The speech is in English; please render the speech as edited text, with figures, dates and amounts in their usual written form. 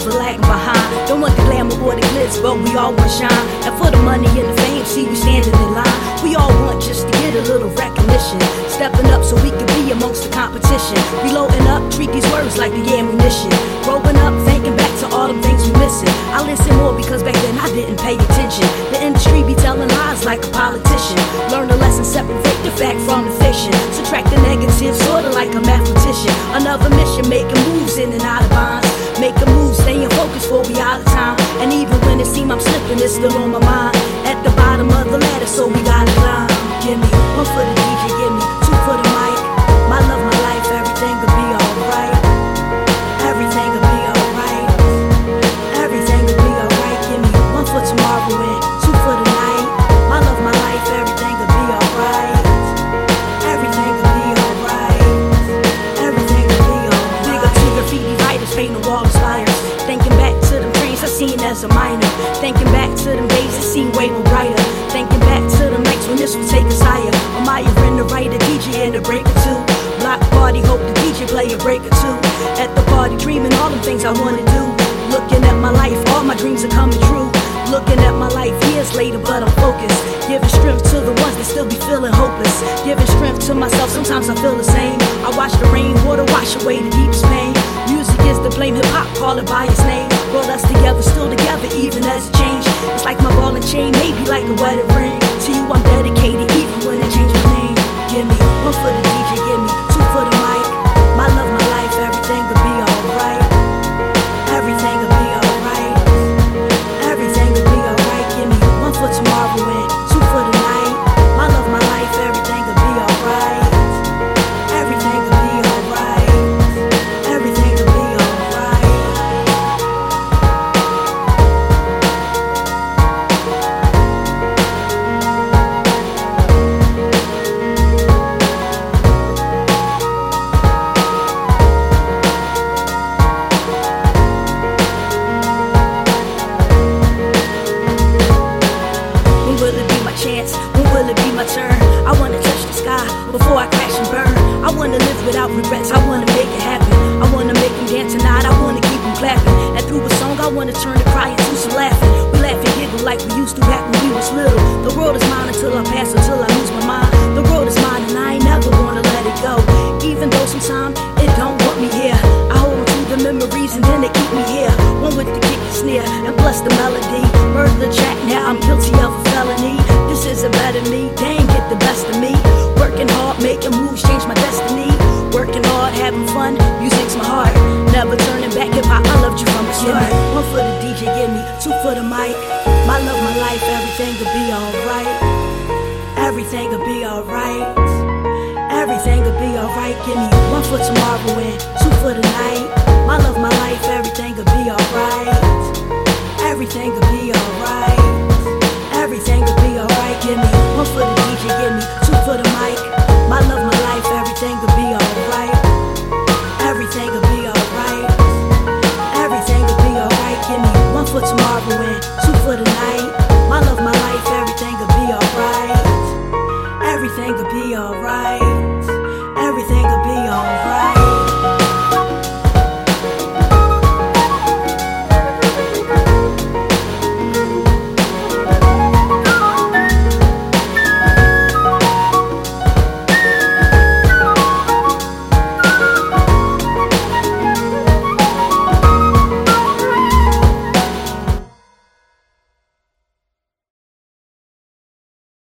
never lagging behind. Don't want the glamour or the glitz, but we all want shine. And for the money and the fame, see we standing in line. We all want just to get a little recognition, stepping up so we can be amongst the competition. Reloading up, treat these words like the ammunition. Growing up, thinking back to all the things we missing. I listen more because back then I didn't pay attention. The industry be telling lies like a politician. Learn a lesson, separate the fact from the fiction. Subtract the negative, sorta like a mathematician. Another mission, making moves in and out of bonds. Making moves, staying focused for we out of time. And even when it seem I'm slipping, it's still on my mind. At the bottom of the ladder, so we gotta climb. Give me one for the DJ, give me two for the mic. My love, my life, everything will be alright. Everything will be alright. Everything will be alright. Give me one for tomorrow and two for the night. My love, my life, everything will be alright. Everything will be alright. Everything will be alright. Big up to graffiti writers, painting wall spires. Thinking back to them dreams I seen as a minor. Thinking back to them days that seemed way more brighter. Thinking back to the nights when this would take us higher. Amaya in the writer, DJ and the breaker too. Block party, hope the DJ play a break or two. At the party, dreaming all the things I wanna do. Looking at my life, all my dreams are coming true. Looking at my life years later, but I'm focused. Giving strength to the ones that still be feeling hopeless. Giving strength to myself, sometimes I feel the same. I watch the rain, water wash away the deepest pain. Music is the blame, hip-hop, call it by its name. Brought us together, still together, even as it changed. It's like my ball and chain, maybe like a wedding ring. To you I'm dedicated, even when I change my name. Give me one for the DJ, give me two for the mic. My love, my life, everything will be alright. Everything will be alright. Everything will be alright. Give me one for tomorrow and two for the night. My love, my life, everything will be alright. Everything will be alright. Everything will be alright. When will it be my chance? When will it be my turn? I wanna touch the sky before I crash and burn. I wanna live without regrets, I wanna make it happen. I wanna make them dance tonight, I wanna keep them clapping. And through a song, I wanna turn the cry into some laughing. We laugh and giggle like we used to back when we was little. The world is mine until I pass, until I lose my mind. The world is mine and I ain't never gonna let it go. Even though sometimes it don't want me here, I hold on to the memories and then they keep me here. One with the kick and snare and plus the melody. Murder the track, now I'm guilty of a felony. This is a better me, they ain't get the best of me. Working hard, making moves, change my destiny. Working hard, having fun, music's my heart. Never turning back, hip-hop, I loved you from the start. One for the DJ, give me two for the mic. My love, my life, everything will be alright. Everything will be alright. Everything will be alright. Give me one for tomorrow and two for the night. My love, my life, everything will be alright. Everything will be alright. Everything will be alright. Give me one for the DJ, give me two for the mic. My love, my life, everything will be alright. Everything will be alright. Everything will be alright. Give me one for tomorrow and two for the night. My love, my life, everything will be alright. Everything will be alright.